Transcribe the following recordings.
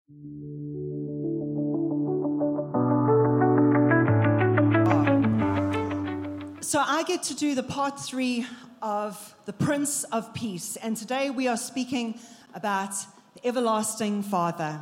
So I get to do the part 3 of the Prince of Peace, and today we are speaking about the everlasting Father.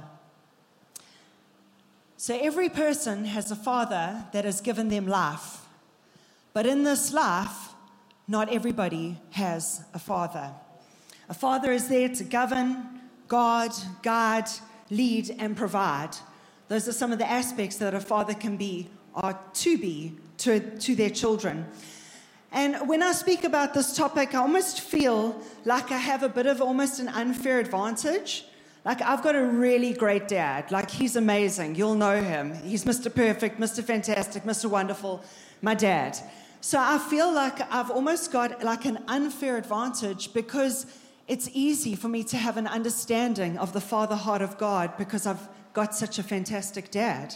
So every person has a father that has given them life, but in this life, not everybody has a father. A father is there to govern, guard, lead, and provide. Those are some of the aspects that a father can be, or to be, to their children. And when I speak about this topic, I almost feel like I have a bit of almost an unfair advantage. Like, I've got a really great dad. Like, he's amazing. You'll know him. He's Mr. Perfect, Mr. Fantastic, Mr. Wonderful, my dad. So I feel like I've almost got like an unfair advantage because it's easy for me to have an understanding of the Father heart of God because I've got such a fantastic dad.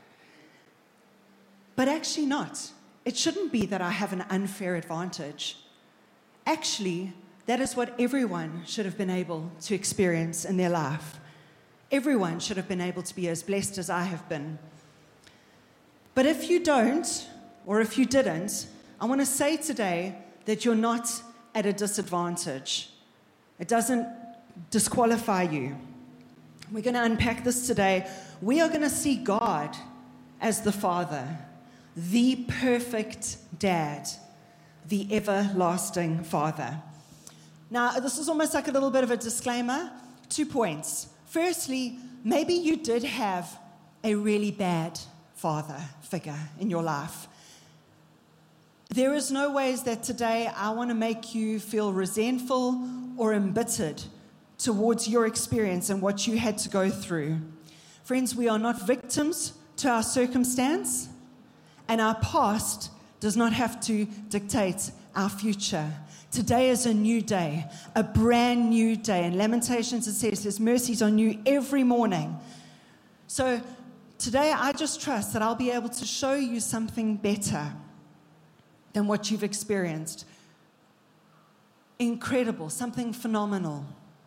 But actually not. It shouldn't be that I have an unfair advantage. Actually, that is what everyone should have been able to experience in their life. Everyone should have been able to be as blessed as I have been. But if you don't, or if you didn't, I want to say today that you're not at a disadvantage. It doesn't disqualify you. We're going to unpack this today. We are going to see God as the Father, the perfect dad, the everlasting Father. Now, this is almost like a little bit of a disclaimer. 2 points. Firstly, maybe you did have a really bad father figure in your life. There is no ways that today I want to make you feel resentful or embittered towards your experience and what you had to go through. Friends, we are not victims to our circumstance, and our past does not have to dictate our future. Today is a new day, a brand new day. In Lamentations it says, His mercies are new every morning. So today I just trust that I'll be able to show you something better than what you've experienced. Incredible, something phenomenal.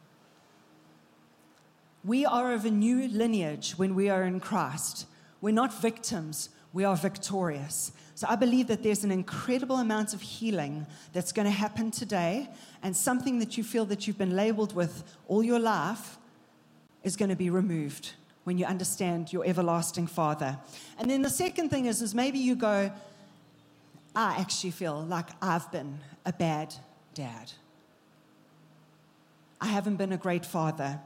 We are of a new lineage when we are in Christ. We're not victims, we are victorious. So I believe that there's an incredible amount of healing that's going to happen today, and something that you feel that you've been labeled with all your life is going to be removed when you understand your everlasting Father. And then the second thing is maybe you go, I actually feel like I've been a bad dad. I haven't been a great father.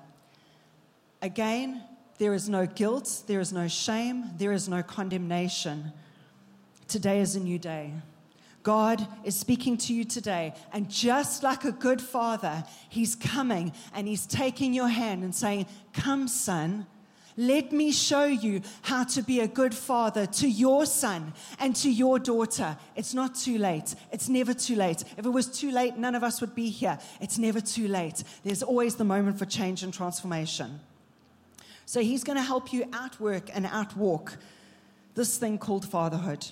Again, there is no guilt, there is no shame, there is no condemnation. Today is a new day. God is speaking to you today, and just like a good father, He's coming and He's taking your hand and saying, come, son, let me show you how to be a good father to your son and to your daughter. It's not too late. It's never too late. If it was too late, none of us would be here. It's never too late. There's always the moment for change and transformation. So He's going to help you outwork and outwalk this thing called fatherhood.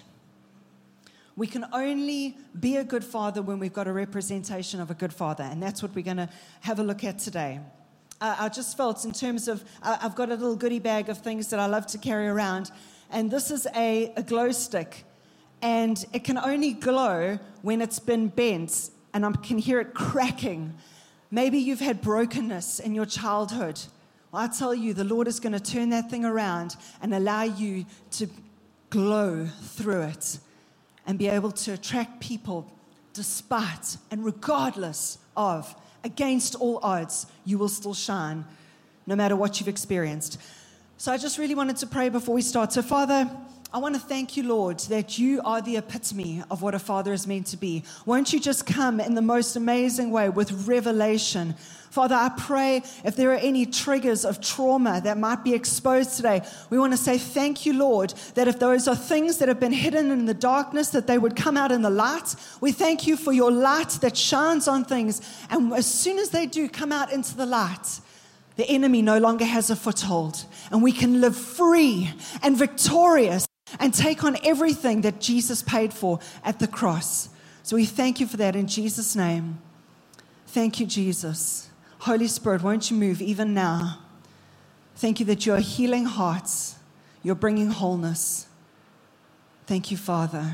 We can only be a good father when we've got a representation of a good father, and that's what we're going to have a look at today. I just felt in terms of, I've got a little goodie bag of things that I love to carry around, and this is a glow stick, and it can only glow when it's been bent, and I can hear it cracking. Maybe you've had brokenness in your childhood. Well, I tell you, the Lord is going to turn that thing around and allow you to glow through it and be able to attract people despite and regardless of, against all odds, you will still shine no matter what you've experienced. So I just really wanted to pray before we start. So Father, I want to thank you, Lord, that you are the epitome of what a father is meant to be. Won't you just come in the most amazing way with revelation? Father, I pray if there are any triggers of trauma that might be exposed today, we want to say thank you, Lord, that if those are things that have been hidden in the darkness, that they would come out in the light. We thank you for your light that shines on things. And as soon as they do come out into the light, the enemy no longer has a foothold. And we can live free and victorious and take on everything that Jesus paid for at the cross. So we thank you for that in Jesus' name. Thank you, Jesus. Holy Spirit, won't you move even now? Thank you that you're healing hearts. You're bringing wholeness. Thank you, Father.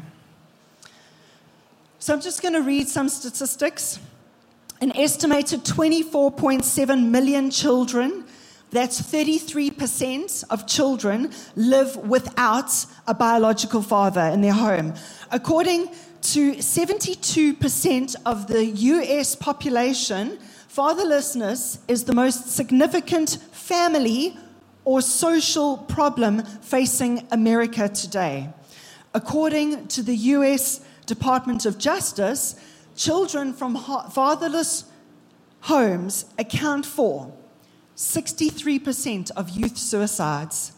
So I'm just going to read some statistics. An estimated 24.7 million children, that's 33% of children, live without a biological father in their home. According to 72% of the US population, fatherlessness is the most significant family or social problem facing America today. According to the US Department of Justice, children from fatherless homes account for 63% of youth suicides,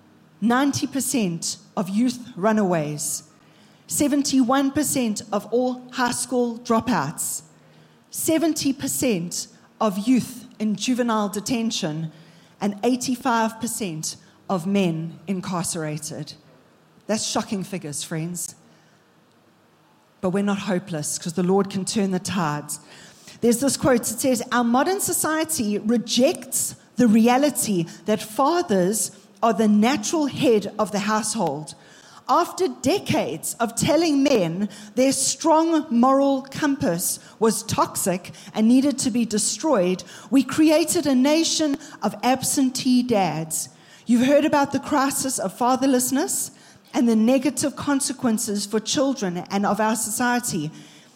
90% of youth runaways, 71% of all high school dropouts, 70% of youth in juvenile detention, and 85% of men incarcerated. That's shocking figures, friends. But we're not hopeless because the Lord can turn the tides. There's this quote that says, "Our modern society rejects the reality that fathers are the natural head of the household. After decades of telling men their strong moral compass was toxic and needed to be destroyed, we created a nation of absentee dads. You've heard about the crisis of fatherlessness and the negative consequences for children and of our society.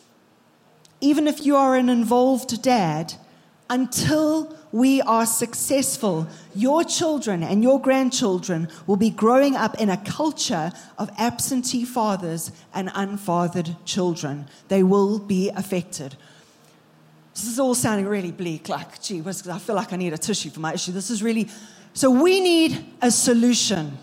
Even if you are an involved dad, until we are successful, your children and your grandchildren will be growing up in a culture of absentee fathers and unfathered children. They will be affected." This is all sounding really bleak, like, gee whiz, I feel like I need a tissue for my issue. This is really, so we need a solution.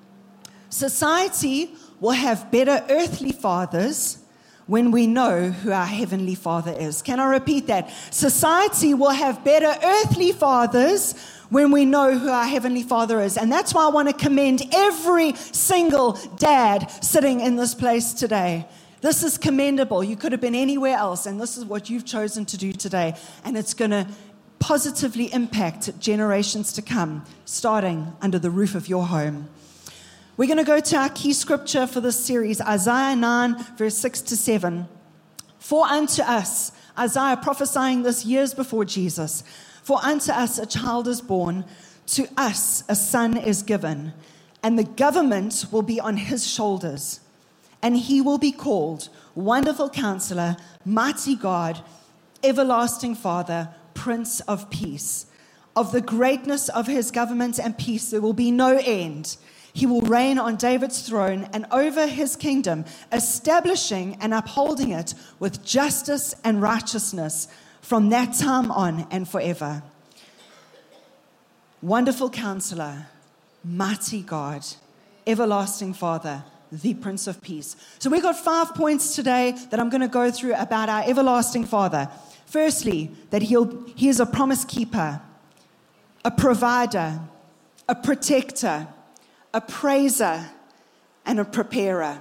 Society will have better earthly fathers when we know who our Heavenly Father is. Can I repeat that? Society will have better earthly fathers when we know who our Heavenly Father is. And that's why I want to commend every single dad sitting in this place today. This is commendable. You could have been anywhere else, and this is what you've chosen to do today. And it's going to positively impact generations to come, starting under the roof of your home. We're going to go to our key scripture for this series, Isaiah 9, verse 6 to 7. "For unto us," Isaiah prophesying this years before Jesus, "for unto us a child is born, to us a son is given, and the government will be on his shoulders. And he will be called Wonderful Counselor, Mighty God, Everlasting Father, Prince of Peace. Of the greatness of his government and peace there will be no end. He will reign on David's throne and over his kingdom, establishing and upholding it with justice and righteousness from that time on and forever." Wonderful Counselor, Mighty God, Everlasting Father, the Prince of Peace. So we've got 5 points today that I'm going to go through about our Everlasting Father. Firstly, that he is a promise keeper, a provider, a protector, a praiser, and a preparer.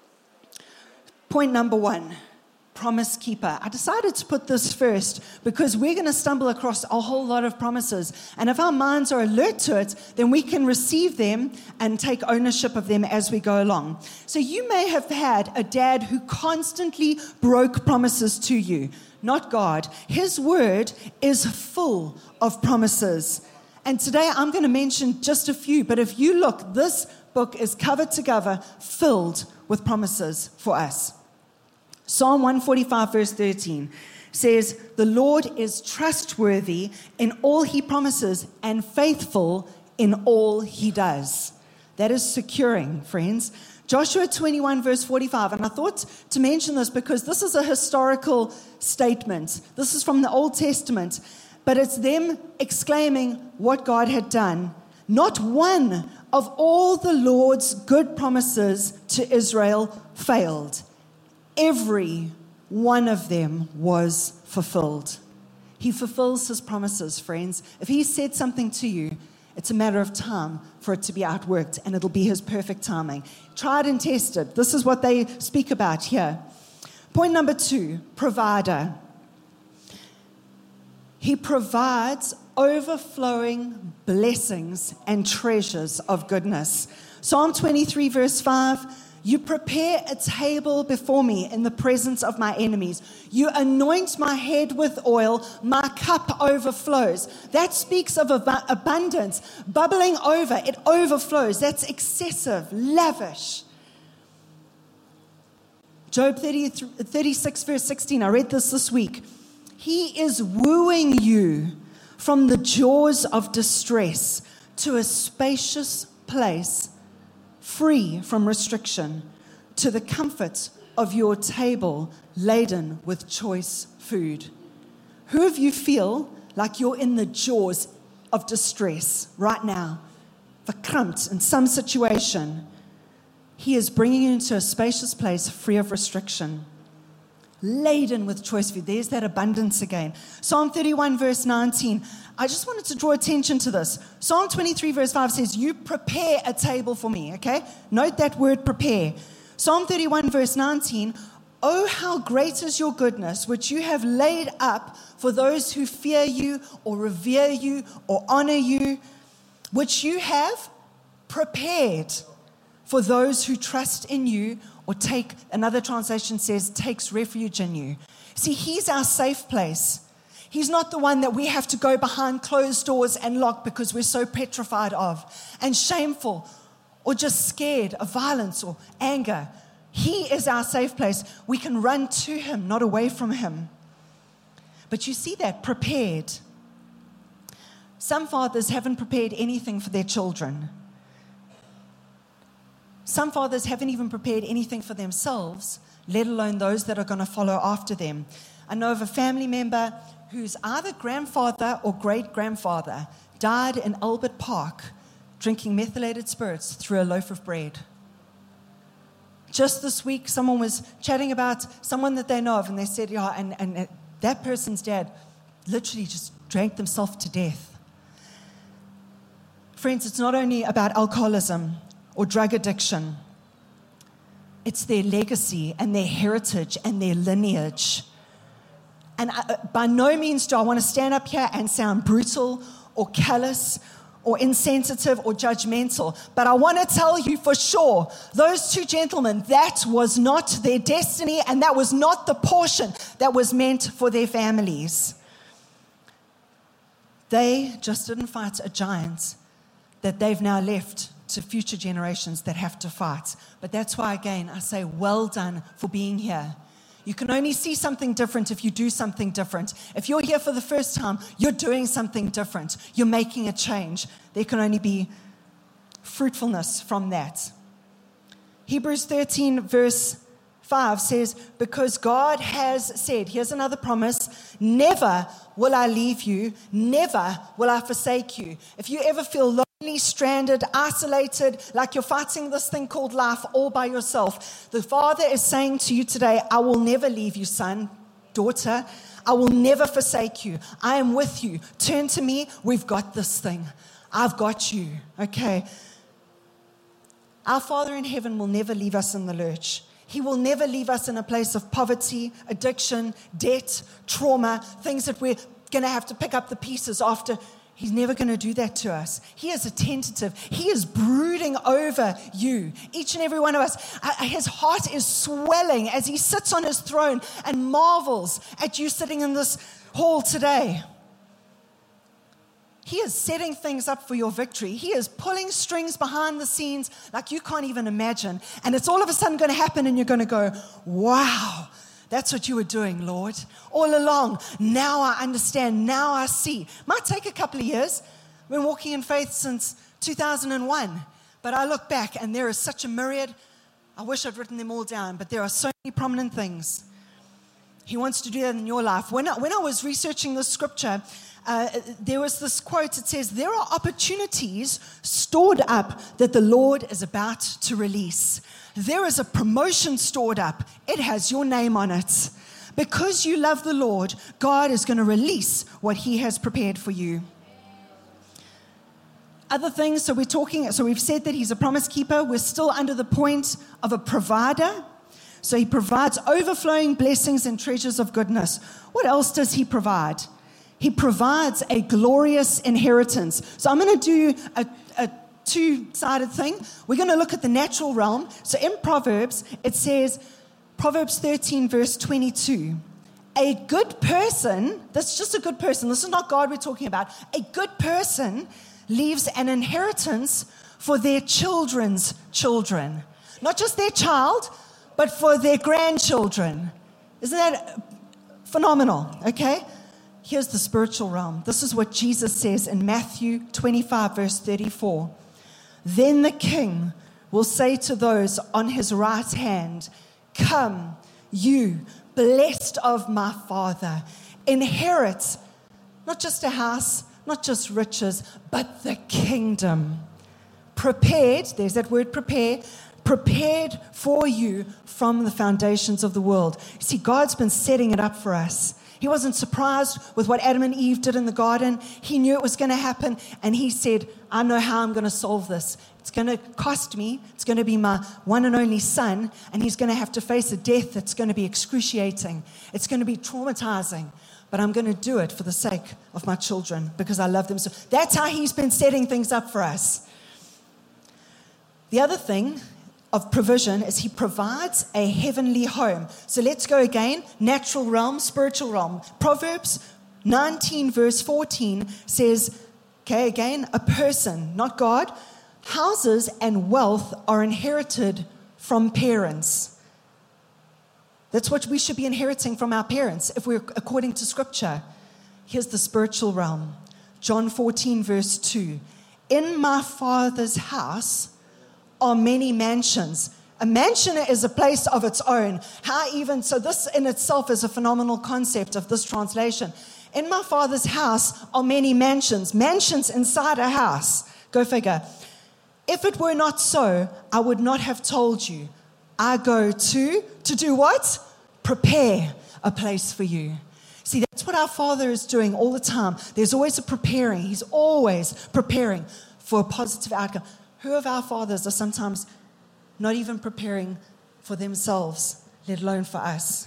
Point number 1, promise keeper. I decided to put this first because we're going to stumble across a whole lot of promises. And if our minds are alert to it, then we can receive them and take ownership of them as we go along. So you may have had a dad who constantly broke promises to you, not God. His word is full of promises. And today I'm going to mention just a few, but if you look, this book is cover to cover filled with promises for us. Psalm 145 verse 13 says, "The Lord is trustworthy in all he promises and faithful in all he does." That is securing, friends. Joshua 21 verse 45, and I thought to mention this because this is a historical statement. This is from the Old Testament. But it's them exclaiming what God had done. "Not one of all the Lord's good promises to Israel failed. Every one of them was fulfilled." He fulfills his promises, friends. If he said something to you, it's a matter of time for it to be outworked, and it'll be his perfect timing. Tried and tested. This is what they speak about here. Point number 2, provider. He provides overflowing blessings and treasures of goodness. Psalm 23, verse 5, you prepare a table before me in the presence of my enemies. You anoint my head with oil, my cup overflows. That speaks of abundance, bubbling over, it overflows. That's excessive, lavish. Job 36, verse 16, I read this week. He is wooing you from the jaws of distress to a spacious place, free from restriction, to the comfort of your table laden with choice food. Who of you feel like you're in the jaws of distress right now, verkrampt in some situation? He is bringing you into a spacious place free of restriction, laden with choice food. There's that abundance again. Psalm 31, verse 19. I just wanted to draw attention to this. Psalm 23, verse 5 says, you prepare a table for me, okay? Note that word prepare. Psalm 31, verse 19. Oh, how great is your goodness, which you have laid up for those who fear you or revere you or honor you, which you have prepared for those who trust in you, or another translation says, takes refuge in you. See, he's our safe place. He's not the one that we have to go behind closed doors and lock because we're so petrified of and shameful or just scared of violence or anger. He is our safe place. We can run to him, not away from him. But you see that, prepared. Some fathers haven't prepared anything for their children. Some fathers haven't even prepared anything for themselves, let alone those that are going to follow after them. I know of a family member whose either grandfather or great-grandfather died in Albert Park drinking methylated spirits through a loaf of bread. Just this week, someone was chatting about someone that they know of, and they said, yeah, and that person's dad literally just drank themselves to death. Friends, it's not only about alcoholism or drug addiction. It's their legacy and their heritage and their lineage. And by no means do I want to stand up here and sound brutal or callous or insensitive or judgmental, but I want to tell you for sure, those two gentlemen, that was not their destiny, and that was not the portion that was meant for their families. They just didn't fight a giant that they've now left to future generations that have to fight. But that's why, again, I say well done for being here. You can only see something different if you do something different. If you're here for the first time, you're doing something different. You're making a change. There can only be fruitfulness from that. Hebrews 13, verse 5 says, because God has said, here's another promise, never will I leave you, never will I forsake you. If you ever feel lonely, stranded, isolated, like you're fighting this thing called life all by yourself, the Father is saying to you today, I will never leave you, son, daughter. I will never forsake you. I am with you. Turn to me. We've got this thing. I've got you. Okay. Our Father in heaven will never leave us in the lurch. He will never leave us in a place of poverty, addiction, debt, trauma, things that we're going to have to pick up the pieces after. He's never going to do that to us. He is attentive. He is brooding over you, each and every one of us. His heart is swelling as he sits on his throne and marvels at you sitting in this hall today. He is setting things up for your victory. He is pulling strings behind the scenes like you can't even imagine. And it's all of a sudden going to happen and you're going to go, wow, that's what you were doing, Lord, all along. Now I understand. Now I see. Might take a couple of years. I've been walking in faith since 2001. But I look back and there is such a myriad. I wish I'd written them all down, but there are so many prominent things. He wants to do that in your life. When I was researching this scripture, there was this quote. It says, there are opportunities stored up that the Lord is about to release. There is a promotion stored up. It has your name on it. Because you love the Lord, God is going to release what he has prepared for you. Other things, so we've said that he's a promise keeper. We're still under the point of a provider. So he provides overflowing blessings and treasures of goodness. What else does he provide? He provides a glorious inheritance. So I'm going to do a two-sided thing. We're going to look at the natural realm. So in Proverbs, it says, Proverbs 13, verse 22, a good person, this is just a good person, this is not God we're talking about, a good person leaves an inheritance for their children's children. Not just their child, but for their grandchildren. Isn't that phenomenal? Okay? Here's the spiritual realm. This is what Jesus says in Matthew 25, verse 34. Then the king will say to those on his right hand, come, you blessed of my Father, inherit not just a house, not just riches, but the kingdom. Prepared, there's that word prepare, prepared for you from the foundations of the world. You see, God's been setting it up for us. He wasn't surprised with what Adam and Eve did in the garden. He knew it was going to happen, and he said, I know how I'm going to solve this. It's going to cost me. It's going to be my one and only son, and he's going to have to face a death that's going to be excruciating. It's going to be traumatizing, but I'm going to do it for the sake of my children because I love them. So that's how he's been setting things up for us. The other thing of provision is he provides a heavenly home. So let's go again, natural realm, spiritual realm. Proverbs 19 verse 14 says, okay, again, a person, not God, houses and wealth are inherited from parents. That's what we should be inheriting from our parents if we're according to Scripture. Here's the spiritual realm. John 14 verse 2. In my Father's house are many mansions. A mansion is a place of its own. So this in itself is a phenomenal concept of this translation. In my Father's house are many mansions. Mansions inside a house. Go figure. If it were not so, I would not have told you. I go to do what? Prepare a place for you. See, that's what our Father is doing all the time. There's always a preparing. He's always preparing for a positive outcome. Who of our fathers are sometimes not even preparing for themselves, let alone for us?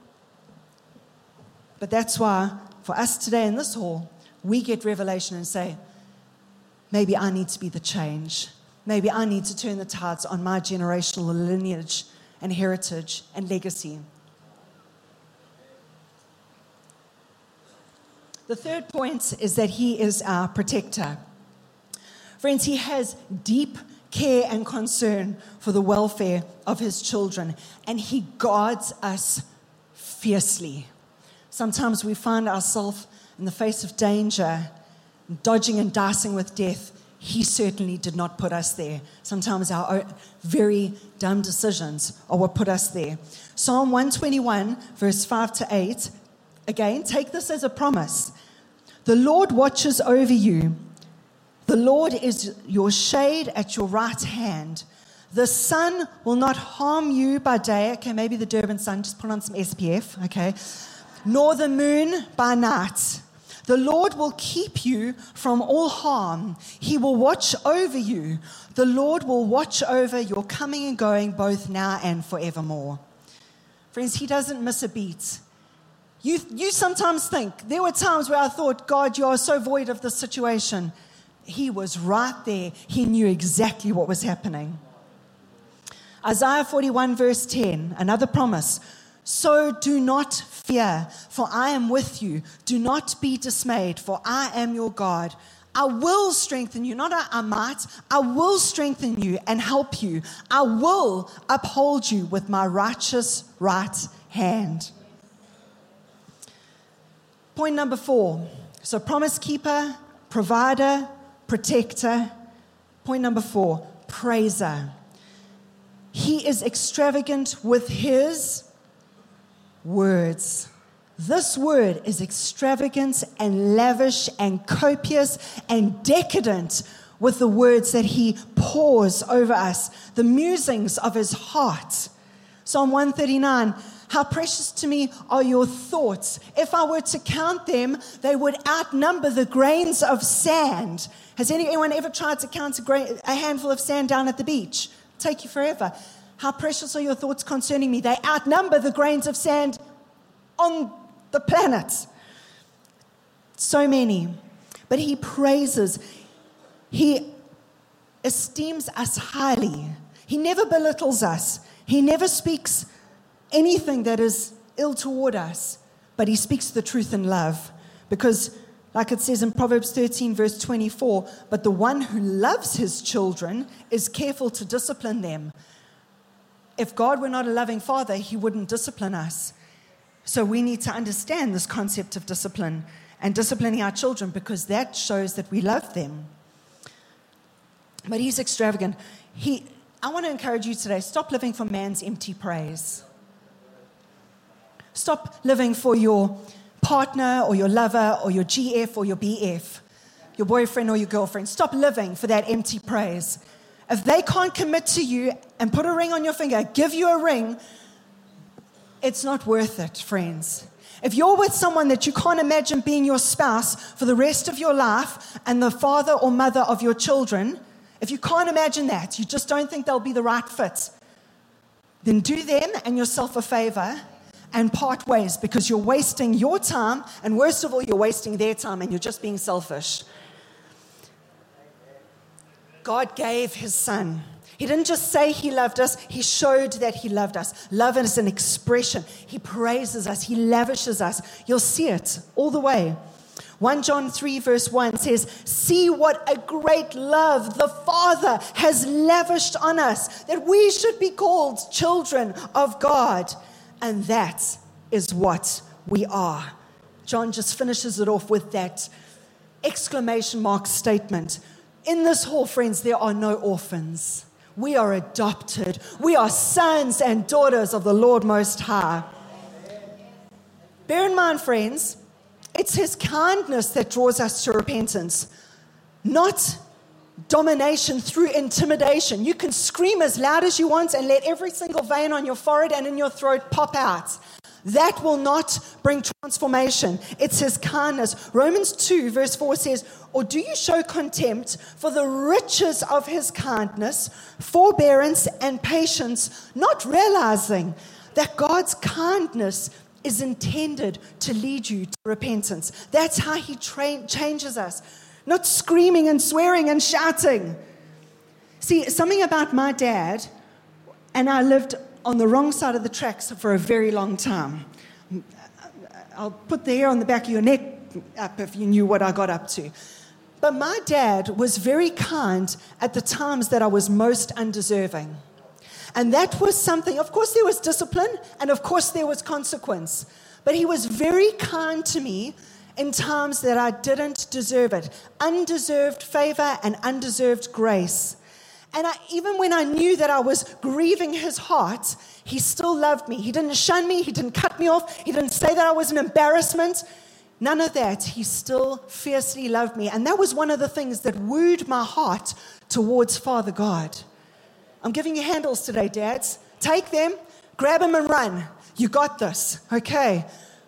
But that's why for us today in this hall, we get revelation and say, maybe I need to be the change. Maybe I need to turn the tides on my generational lineage and heritage and legacy. The third point is that he is our protector. Friends, he has deep care and concern for the welfare of his children, and he guards us fiercely. Sometimes we find ourselves in the face of danger, dodging and dicing with death. He certainly did not put us there. Sometimes our own very dumb decisions are what put us there. Psalm 121, verse 5 to 8, again, take this as a promise. The Lord watches over you. The Lord is your shade at your right hand. The sun will not harm you by day. Okay, maybe the Durban sun, just put on some SPF, okay? Nor the moon by night. The Lord will keep you from all harm. He will watch over you. The Lord will watch over your coming and going both now and forevermore. Friends, he doesn't miss a beat. You sometimes think, there were times where I thought, God, you are so void of this situation. He was right there. He knew exactly what was happening. Isaiah 41 verse 10, another promise. So do not fear, for I am with you. Do not be dismayed, for I am your God. I will strengthen you, not I might. I will strengthen you and help you. I will uphold you with my righteous right hand. Point number 4. So promise keeper, provider, protector. Point number 4, praiser. He is extravagant with his words. This word is extravagant and lavish and copious and decadent with the words that he pours over us, the musings of his heart. Psalm 139, how precious to me are your thoughts. If I were to count them, they would outnumber the grains of sand. Has anyone ever tried to count a handful of sand down at the beach? It'll take you forever. How precious are your thoughts concerning me? They outnumber the grains of sand on the planet. So many. But he praises. He esteems us highly. He never belittles us. He never speaks anything that is ill toward us. But he speaks the truth in love. Because, like it says in Proverbs 13, verse 24, but the one who loves his children is careful to discipline them. If God were not a loving father, he wouldn't discipline us. So we need to understand this concept of discipline and disciplining our children, because that shows that we love them. But he's extravagant. I want to encourage you today, stop living for man's empty praise. Stop living for your partner or your lover or your GF or your BF, your boyfriend or your girlfriend. Stop living for that empty praise. If they can't commit to you and put a ring on your finger, give you a ring, it's not worth it, friends. If you're with someone that you can't imagine being your spouse for the rest of your life and the father or mother of your children, if you can't imagine that, you just don't think they'll be the right fit, then do them and yourself a favor and part ways, because you're wasting your time, and worst of all, you're wasting their time, and you're just being selfish. God gave his son. He didn't just say he loved us, he showed that he loved us. Love is an expression. He praises us, he lavishes us. You'll see it all the way. 1 John 3 verse 1 says, see what a great love the Father has lavished on us, that we should be called children of God. And that is what we are. John just finishes it off with that exclamation mark statement. In this hall, friends, there are no orphans. We are adopted. We are sons and daughters of the Lord Most High. Bear in mind, friends, it's his kindness that draws us to repentance, not domination through intimidation. You can scream as loud as you want and let every single vein on your forehead and in your throat pop out. That will not bring transformation. It's his kindness. Romans 2 verse 4 says, or do you show contempt for the riches of his kindness, forbearance and patience, not realizing that God's kindness is intended to lead you to repentance? That's how he changes us. Not screaming and swearing and shouting. See, something about my dad, and I lived on the wrong side of the tracks for a very long time. I'll put the hair on the back of your neck up if you knew what I got up to. But my dad was very kind at the times that I was most undeserving. And that was something, of course there was discipline, and of course there was consequence. But he was very kind to me in times that I didn't deserve it. Undeserved favor and undeserved grace. And even when I knew that I was grieving his heart, he still loved me. He didn't shun me. He didn't cut me off. He didn't say that I was an embarrassment. None of that. He still fiercely loved me. And that was one of the things that wooed my heart towards Father God. I'm giving you handles today, dads. Take them, grab them and run. You got this, okay?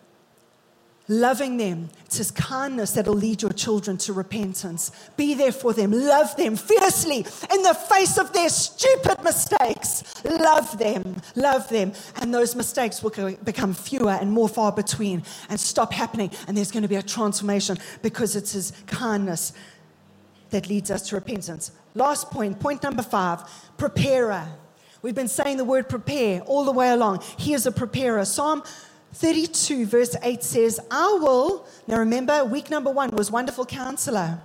Loving them. It's his kindness that will lead your children to repentance. Be there for them. Love them fiercely in the face of their stupid mistakes. Love them. Love them. And those mistakes will become fewer and more far between and stop happening. And there's going to be a transformation because it's his kindness that leads us to repentance. Last point, point number 5, preparer. We've been saying the word prepare all the way along. He is a preparer. Psalm 32 verse 8 says, I will, now remember, week number 1 was Wonderful Counselor.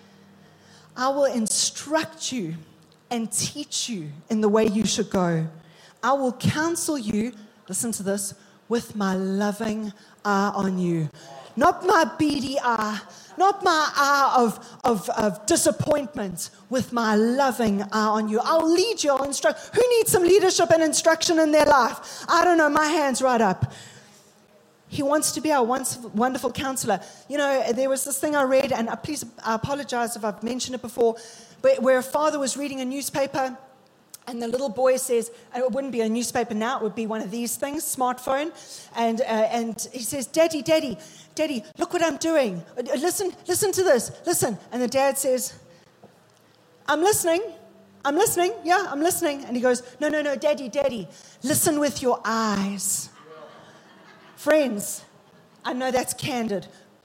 I will instruct you and teach you in the way you should go. I will counsel you, listen to this, with my loving eye on you. Not my beady eye, not my eye of disappointment, with my loving eye on you. I'll lead you, I'll instruct. Who needs some leadership and instruction in their life? I don't know, my hand's right up. He wants to be our wonderful counselor. You know, there was this thing I read, and please, I apologize if I've mentioned it before, but where a father was reading a newspaper, and the little boy says, and it wouldn't be a newspaper now, it would be one of these things, smartphone, and he says, Daddy, look what I'm doing. Listen to this, listen. And the dad says, I'm listening, yeah, I'm listening. And he goes, no, Daddy, listen with your eyes. Friends, I know that's candid,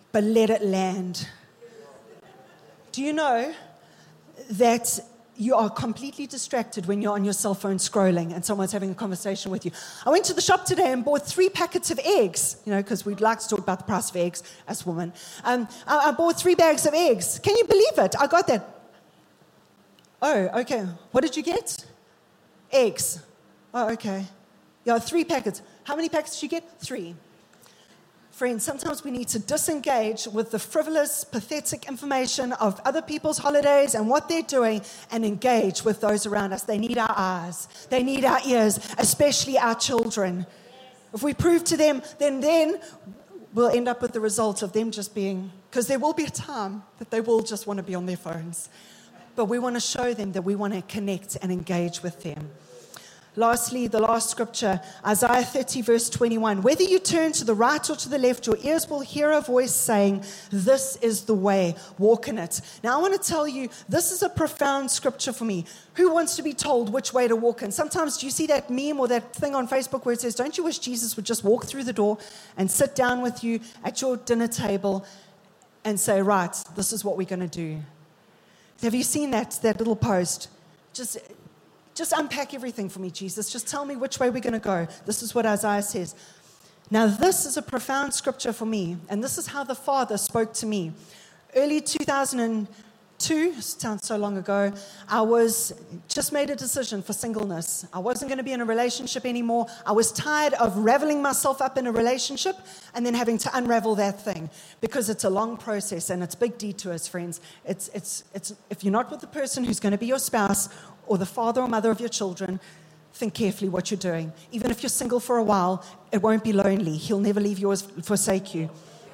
but let it land. Do you know that you are completely distracted when you're on your cell phone scrolling and someone's having a conversation with you? I went to the shop today and bought 3 packets of eggs, because we'd like to talk about the price of eggs as women. I bought 3 bags of eggs. Can you believe it? I got that. Oh, okay. What did you get? Eggs. Oh, okay. Yeah, 3 packets. How many packets did you get? 3. Friends, sometimes we need to disengage with the frivolous, pathetic information of other people's holidays and what they're doing and engage with those around us. They need our eyes. They need our ears, especially our children. If we prove to them, then we'll end up with the result of them just being, because there will be a time that they will just want to be on their phones. But we want to show them that we want to connect and engage with them. Lastly, the last scripture, Isaiah 30, verse 21. Whether you turn to the right or to the left, your ears will hear a voice saying, this is the way, walk in it. Now, I want to tell you, this is a profound scripture for me. Who wants to be told which way to walk in? Sometimes, do you see that meme or that thing on Facebook where it says, don't you wish Jesus would just walk through the door and sit down with you at your dinner table and say, right, this is what we're going to do. Have you seen that little post? Just unpack everything for me, Jesus. Just tell me which way we're going to go. This is what Isaiah says. Now, this is a profound scripture for me, and this is how the Father spoke to me. Early 2002, sounds so long ago, I was just made a decision for singleness. I wasn't going to be in a relationship anymore. I was tired of raveling myself up in a relationship and then having to unravel that thing, because it's a long process and it's big detours, friends. It's if you're not with the person who's going to be your spouse or the father or mother of your children, think carefully what you're doing. Even if you're single for a while, it won't be lonely. He'll never leave you or forsake you.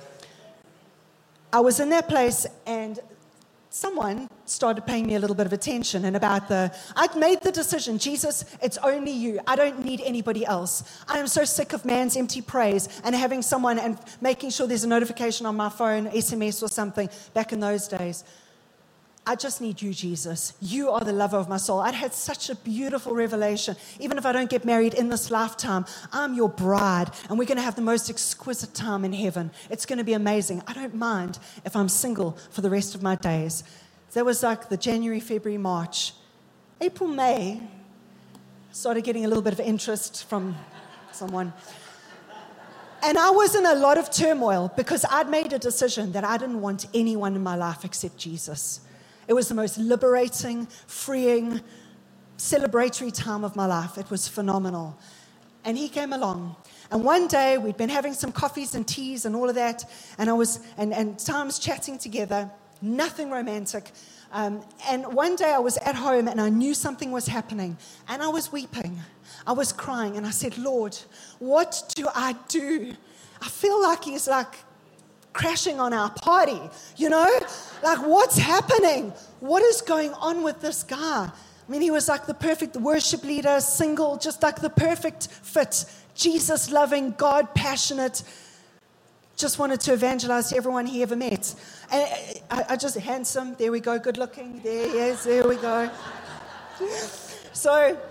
I was in that place, and someone started paying me a little bit of attention, and I'd made the decision, Jesus, it's only you. I don't need anybody else. I am so sick of man's empty praise and having someone and making sure there's a notification on my phone, SMS or something, back in those days. I just need you, Jesus. You are the lover of my soul. I'd had such a beautiful revelation. Even if I don't get married in this lifetime, I'm your bride, and we're going to have the most exquisite time in heaven. It's going to be amazing. I don't mind if I'm single for the rest of my days. That was like the January, February, March. April, May, started getting a little bit of interest from someone. And I was in a lot of turmoil because I'd made a decision that I didn't want anyone in my life except Jesus. It was the most liberating, freeing, celebratory time of my life. It was phenomenal. And he came along. And one day, we'd been having some coffees and teas and all of that, and times chatting together, nothing romantic. And one day I was at home and I knew something was happening. And I was weeping. I was crying. And I said, Lord, what do I do? I feel like he's like crashing on our party, Like, what's happening? What is going on with this guy? I mean, he was like the perfect worship leader, single, just like the perfect fit. Jesus loving, God passionate. Just wanted to evangelize to everyone he ever met. And I just, handsome, there we go, good looking, there we go. So,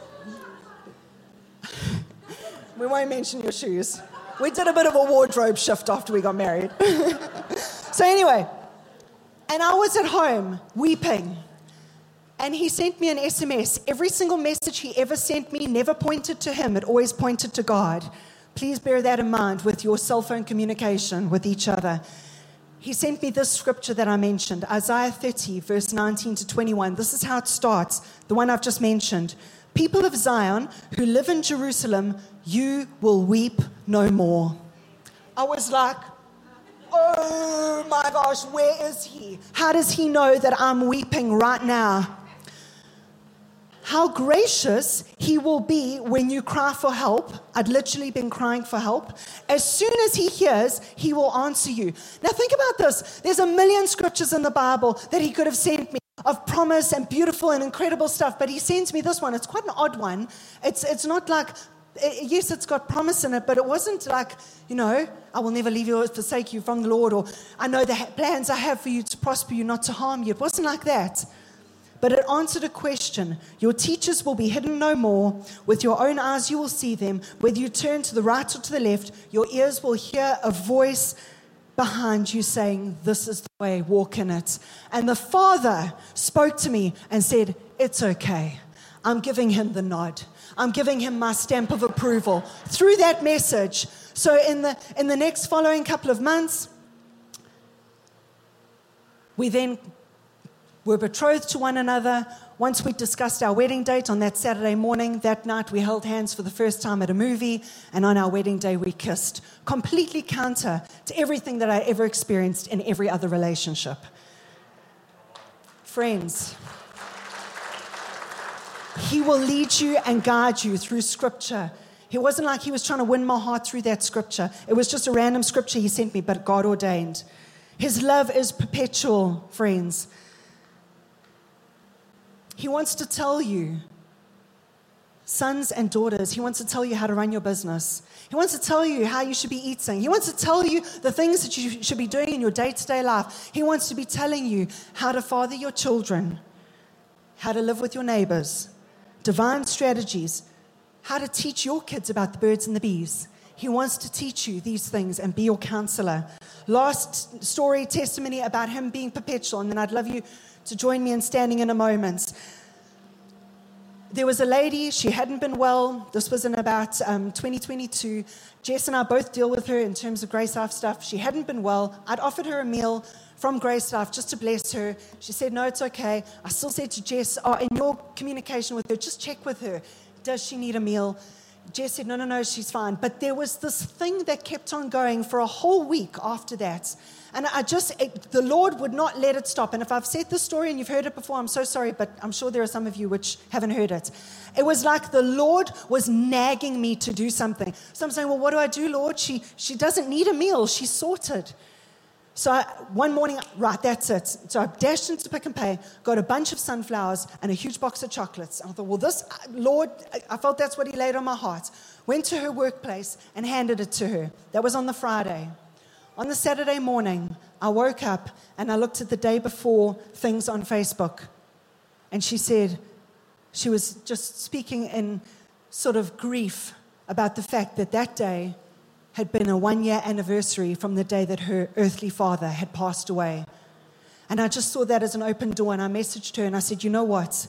we won't mention your shoes. We did a bit of a wardrobe shift after we got married. So anyway, and I was at home weeping. And he sent me an SMS. Every single message he ever sent me never pointed to him. It always pointed to God. Please bear that in mind with your cell phone communication with each other. He sent me this scripture that I mentioned, Isaiah 30, verse 19 to 21. This is how it starts, the one I've just mentioned. People of Zion who live in Jerusalem, you will weep no more. I was like, oh my gosh, where is he? How does he know that I'm weeping right now? How gracious he will be when you cry for help. I'd literally been crying for help. As soon as he hears, he will answer you. Now think about this. There's a million scriptures in the Bible that he could have sent me of promise and beautiful and incredible stuff, but he sends me this one. It's quite an odd one. It's not like, yes, it's got promise in it, but it wasn't like, I will never leave you or forsake you from the Lord, or I know the plans I have for you to prosper you, not to harm you. It wasn't like that. But it answered a question. Your teachers will be hidden no more. With your own eyes you will see them. Whether you turn to the right or to the left, your ears will hear a voice behind you saying, this is the way, walk in it. And the Father spoke to me and said, it's okay. I'm giving him the nod. I'm giving him my stamp of approval through that message. So in the next following couple of months, we then were betrothed to one another. Once we discussed our wedding date on that Saturday morning, that night we held hands for the first time at a movie, and on our wedding day we kissed. Completely counter to everything that I ever experienced in every other relationship. Friends, he will lead you and guide you through Scripture. It wasn't like he was trying to win my heart through that Scripture. It was just a random Scripture he sent me, but God ordained. His love is perpetual, friends. He wants to tell you, sons and daughters, he wants to tell you how to run your business. He wants to tell you how you should be eating. He wants to tell you the things that you should be doing in your day-to-day life. He wants to be telling you how to father your children, how to live with your neighbors, divine strategies, how to teach your kids about the birds and the bees. He wants to teach you these things and be your counselor. Last story, testimony about him being perpetual, and then I'd love you to join me in standing in a moment. There was a lady, she hadn't been well. This was in about 2022. Jess and I both deal with her in terms of Grace Life stuff. She hadn't been well. I'd offered her a meal from Grace Life just to bless her. She said, no, it's okay. I still said to Jess, in your communication with her, just check with her. Does she need a meal? Jess said, no, she's fine. But there was this thing that kept on going for a whole week after that. And the Lord would not let it stop. And if I've said this story and you've heard it before, I'm so sorry, but I'm sure there are some of you which haven't heard it. It was like the Lord was nagging me to do something. So I'm saying, well, what do I do, Lord? She doesn't need a meal. She's sorted. So one morning, right, that's it. So I dashed into Pick n Pay, got a bunch of sunflowers and a huge box of chocolates. And I thought, well, this, Lord, I felt that's what he laid on my heart. Went to her workplace and handed it to her. That was on the Friday. On the Saturday morning, I woke up and I looked at the day before things on Facebook. And she said, she was just speaking in sort of grief about the fact that that day had been a 1-year anniversary from the day that her earthly father had passed away. And I just saw that as an open door, and I messaged her and I said, you know what?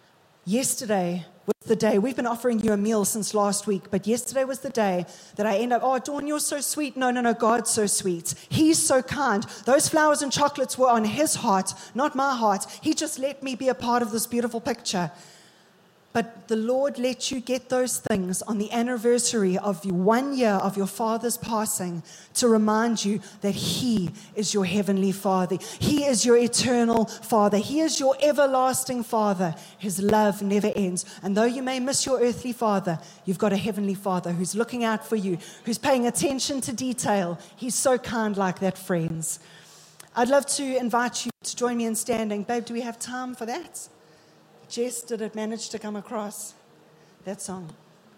Yesterday was the day. We've been offering you a meal since last week, but yesterday was the day that I end up, Dawn, you're so sweet. No, God's so sweet. He's so kind. Those flowers and chocolates were on his heart, not my heart. He just let me be a part of this beautiful picture. But the Lord let you get those things on the anniversary of 1 year of your father's passing to remind you that he is your heavenly Father. He is your eternal Father. He is your everlasting Father. His love never ends. And though you may miss your earthly father, you've got a heavenly Father who's looking out for you, who's paying attention to detail. He's so kind like that, friends. I'd love to invite you to join me in standing. Babe, do we have time for that? Jess, did it manage to come across that song?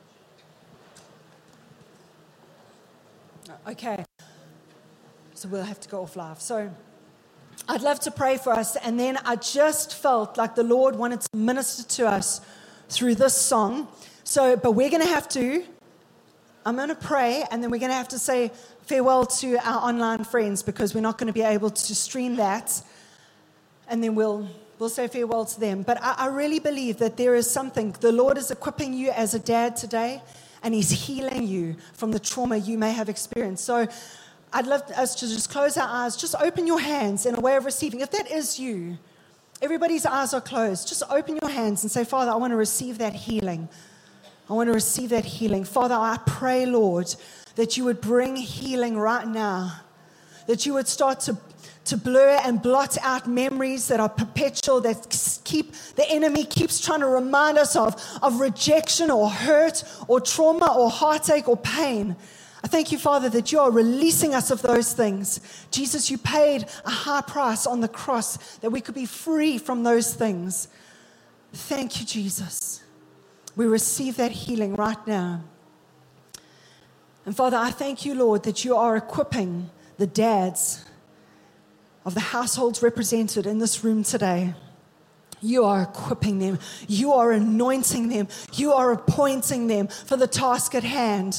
Okay. So we'll have to go off live. So I'd love to pray for us. And then I just felt like the Lord wanted to minister to us through this song. But we're going to have to, I'm going to pray, and then we're going to have to say farewell to our online friends because we're not going to be able to stream that. And then we'll say farewell to them. But I really believe that there is something. The Lord is equipping you as a dad today, and he's healing you from the trauma you may have experienced. So I'd love us to just close our eyes, just open your hands in a way of receiving. If that is you, everybody's eyes are closed. Just open your hands and say, Father, I want to receive that healing. I want to receive that healing. Father, I pray, Lord, that you would bring healing right now, that you would start to blur and blot out memories that are perpetual, that the enemy keeps trying to remind us of rejection or hurt or trauma or heartache or pain. I thank you, Father, that you are releasing us of those things. Jesus, you paid a high price on the cross that we could be free from those things. Thank you, Jesus. We receive that healing right now. And Father, I thank you, Lord, that you are equipping the dads of the households represented in this room today. You are equipping them. You are anointing them. You are appointing them for the task at hand.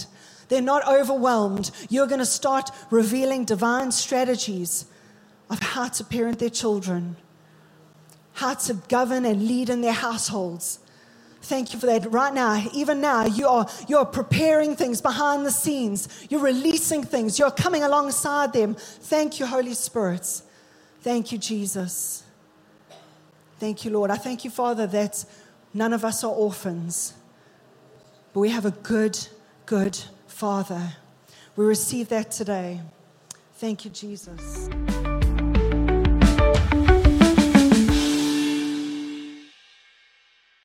They're not overwhelmed. You're going to start revealing divine strategies of how to parent their children, how to govern and lead in their households. Thank you for that. Right now, even now, you are preparing things behind the scenes. You're releasing things. You're coming alongside them. Thank you, Holy Spirit. Thank you, Jesus. Thank you, Lord. I thank you, Father, that none of us are orphans, but we have a good, good Father. We receive that today. Thank you, Jesus.